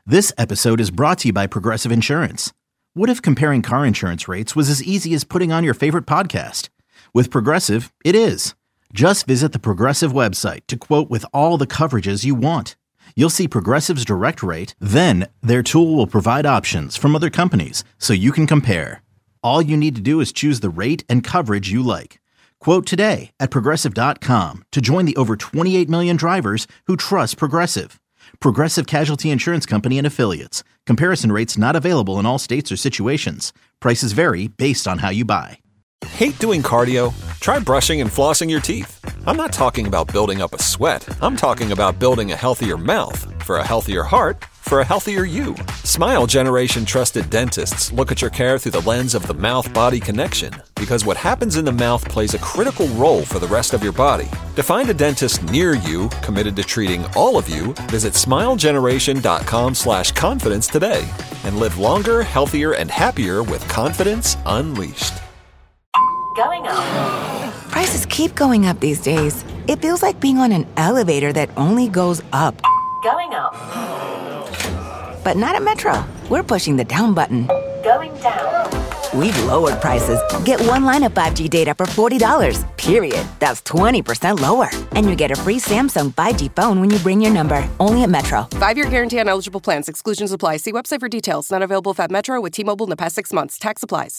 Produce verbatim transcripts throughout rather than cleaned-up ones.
This episode is brought to you by Progressive Insurance. What if comparing car insurance rates was as easy as putting on your favorite podcast? With Progressive, it is. Just visit the Progressive website to quote with all the coverages you want. You'll see Progressive's direct rate, then their tool will provide options from other companies so you can compare. All you need to do is choose the rate and coverage you like. Quote today at progressive dot com to join the over twenty-eight million drivers who trust Progressive. Progressive Casualty Insurance Company and Affiliates. Comparison rates not available in all states or situations. Prices vary based on how you buy. Hate doing cardio? Try brushing and flossing your teeth. I'm not talking about building up a sweat. I'm talking about building a healthier mouth. For a healthier heart, for a healthier you. Smile Generation trusted dentists look at your care through the lens of the mouth-body connection, because what happens in the mouth plays a critical role for the rest of your body. To find a dentist near you committed to treating all of you, visit smilegeneration.com slash confidence today and live longer, healthier, and happier with confidence unleashed. Going up. Prices keep going up these days. It feels like being on an elevator that only goes up. Going up. But not at Metro. We're pushing the down button. Going down. We've lowered prices. Get one line of five G data for forty dollars, period. That's twenty percent lower. And you get a free Samsung five G phone when you bring your number. Only at Metro. Five-year guarantee on eligible plans. Exclusions apply. See website for details. Not available at Metro with T-Mobile in the past six months. Tax applies.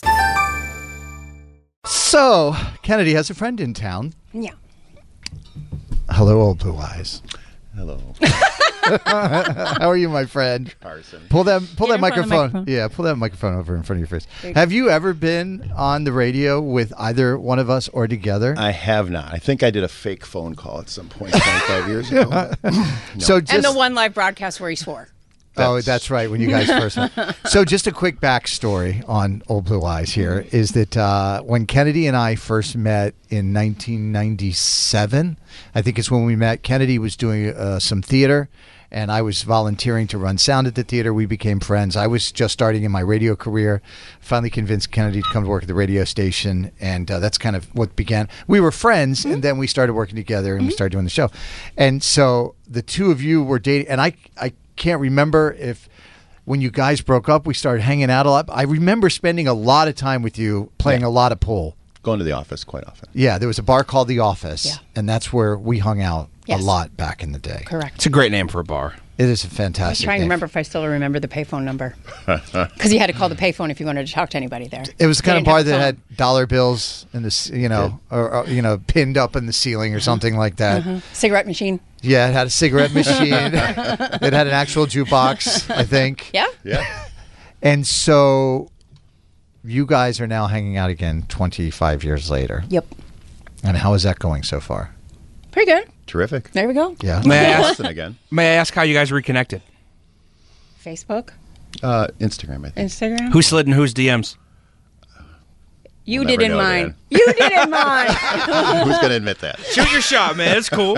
So, Kennedy has a friend in town. Yeah. Hello, old blue eyes. Hello. How are you, my friend? Carson. Pull that pull Get that in front of the microphone. microphone. Yeah, pull that microphone over in front of your face. Have you ever been on the radio with either one of us or together? I have not. I think I did a fake phone call at some point twenty-five years ago. No. So just, And the one live broadcast where he swore. Oh, that's right. When you guys first met. So just a quick backstory on Old Blue Eyes here is that uh, when Kennedy and I first met in nineteen ninety-seven, I think it's when we met, Kennedy was doing uh, some theater and I was volunteering to run sound at the theater. We became friends. I was just starting in my radio career. Finally convinced Kennedy to come to work at the radio station, and uh, that's kind of what began. We were friends, mm-hmm. and then we started working together, and mm-hmm. we started doing the show. And so the two of you were dating, and I, I can't remember if when you guys broke up, we started hanging out a lot. I remember spending a lot of time with you, playing yeah. a lot of pool. Going to the office quite often. Yeah, there was a bar called The Office, yeah. and that's where we hung out yes. a lot back in the day. Correct. It's a great name for a bar. It is a fantastic I was trying name. to remember if I still remember the payphone number. Because you had to call the payphone if you wanted to talk to anybody there. It was the kind They of bar didn't that have a had dollar bills in the, you know, or, or you know, pinned up in the ceiling or something like that. Uh-huh. Cigarette machine. Yeah, it had a cigarette machine. It had an actual jukebox, I think. Yeah. Yeah. And so you guys are now hanging out again twenty-five years later. Yep. And how is that going so far? Pretty good. Terrific. There we go. Yeah. May I ask, Boston again. may I ask how you guys reconnected? Facebook. Uh, Instagram, I think. Instagram. Who slid in whose D Ms? You We'll did never in know, mine. Dan. You did in mine. Who's going to admit that? Shoot your shot, man. It's cool.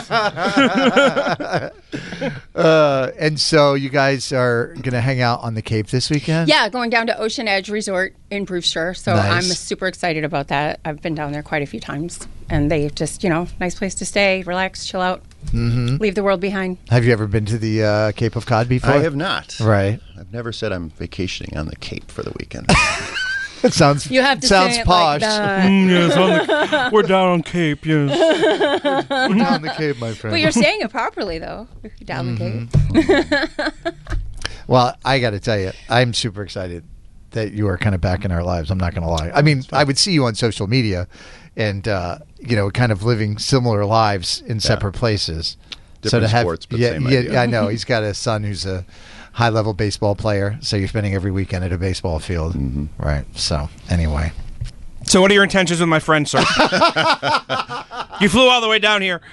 Uh, and so you guys are going to hang out on the Cape this weekend? Yeah, going down to Ocean Edge Resort in Brewster. So Nice. I'm super excited about that. I've been down there quite a few times. And they just, you know, nice place to stay, relax, chill out, Mm-hmm. leave the world behind. Have you ever been to the uh, Cape of Cod before? I have not. Right. I've never said I'm vacationing on the Cape for the weekend. It sounds You have to sounds say it posh. like that. Mm, yes, on the, we're down on Cape, yes. We're down the Cape, my friend. But you're saying it properly, though. Down Mm-hmm. the Cape. Well, I got to tell you, I'm super excited that you are kind of back in our lives. I'm not going to lie. I mean, I would see you on social media and, uh, you know, kind of living similar lives in separate places. Different so to have, sports, but yeah, same yeah, idea. I know. He's got a son who's a high-level baseball player, so you're spending every weekend at a baseball field. Mm-hmm. Right. So, anyway. So what are your intentions with my friend, sir? You flew all the way down here.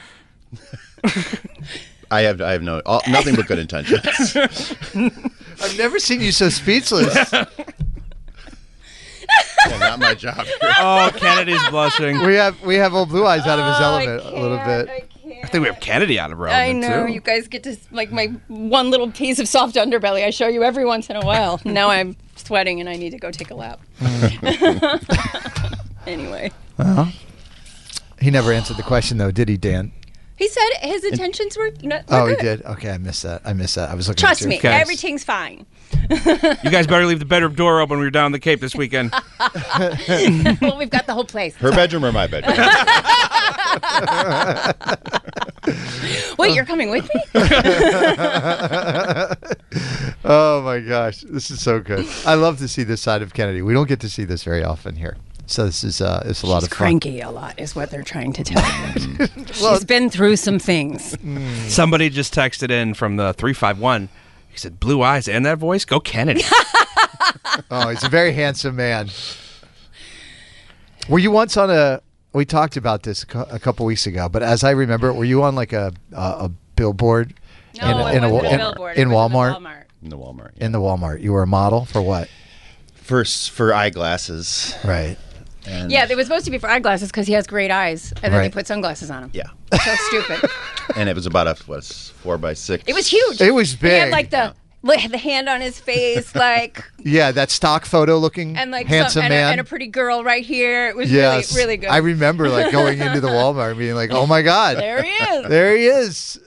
I have I have no all, nothing but good intentions. I've never seen you so speechless. Yeah, not my job here. Oh, Kennedy's blushing. We have we have old Blue Eyes out of his Oh, element I a little can't, bit. I can't. I think we have Kennedy out of I relevant, know. too. You guys get to, like, my one little piece of soft underbelly I show you every once in a while. Now I'm sweating and I need to go take a lap. Anyway. Uh-huh. He never answered the question, though, did he, Dan? He said his intentions were. No, were Oh, he good. did. Okay, I missed that. I missed that. I was looking. Trust at me, you. Guys. everything's fine. You guys better leave the bedroom door open when you're down the Cape this weekend. Well, we've got the whole place. Her bedroom or my bedroom? Wait, you're coming with me? Oh my gosh, this is so good. I love to see this side of Kennedy. We don't get to see this very often here, so this is uh, it's a lot She's of fun. cranky a lot, is what they're trying to tell you. She's been through some things. Somebody just texted in from the three five one. He said, blue eyes and that voice? Go Kennedy. Oh, he's a very handsome man. Were you once on a? We talked about this a cou- a couple weeks ago, but as I remember, were you on like a a, a billboard No, it wasn't a billboard. It in was in the Walmart? Walmart. In the Walmart. In the Walmart, you were a model for what? For s- for eyeglasses. Right. And Yeah, they were supposed to be for eyeglasses because he has great eyes, and then Right. they put sunglasses on him. Yeah. So stupid. And it was about a what, four by six. It was huge. It was He had big. like the li- the hand on his face, like Yeah, that stock photo looking and like handsome some, and, man. a, and a pretty girl right here. It was yes, really really good. I remember like going into the Walmart and being like, "Oh my god, there he is. there he is."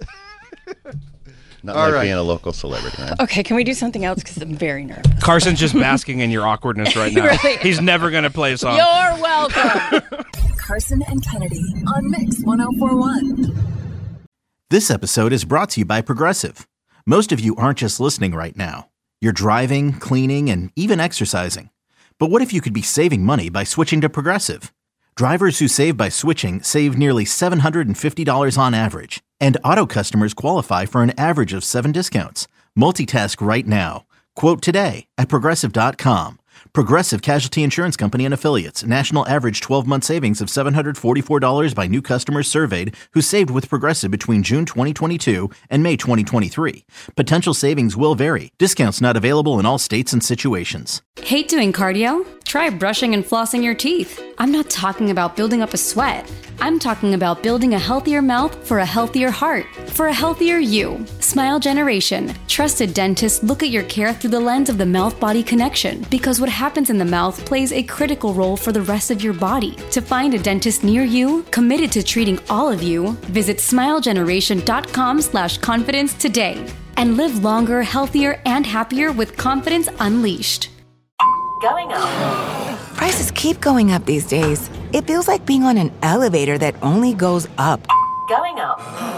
Not All like right. being a local celebrity, right? Okay, can we do something else? Because I'm very nervous. Carson's just basking in your awkwardness right He now. really is. He's never going to play a song. You're welcome. Carson and Kennedy on Mix ten forty-one. This episode is brought to you by Progressive. Most of you aren't just listening right now. You're driving, cleaning, and even exercising. But what if you could be saving money by switching to Progressive? Drivers who save by switching save nearly seven hundred fifty dollars on average. And auto customers qualify for an average of seven discounts. Multitask right now. Quote today at Progressive dot com. Progressive Casualty Insurance Company and Affiliates. National average twelve-month savings of seven hundred forty-four dollars by new customers surveyed who saved with Progressive between June twenty twenty-two and May twenty twenty-three. Potential savings will vary. Discounts not available in all states and situations. Hate doing cardio? Try brushing and flossing your teeth. I'm not talking about building up a sweat. I'm talking about building a healthier mouth for a healthier heart, for a healthier you. Smile Generation. Trusted dentists look at your care through the lens of the mouth-body connection because what happens in the mouth plays a critical role for the rest of your body. To find a dentist near you, committed to treating all of you, visit smilegeneration.com slash confidence today and live longer, healthier, and happier with confidence unleashed. Going up. Prices keep going up these days. It feels like being on an elevator that only goes up. Going up.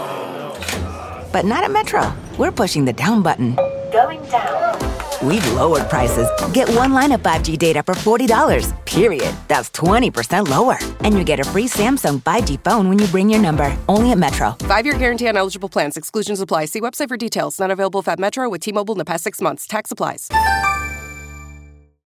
But not at Metro. We're pushing the down button. Going down. We've lowered prices. Get one line of five G data for forty dollars, period. That's twenty percent lower. And you get a free Samsung five G phone when you bring your number. Only at Metro. Five-year guarantee on eligible plans. Exclusions apply. See website for details. Not available if at Metro with T-Mobile in the past six months. Tax applies.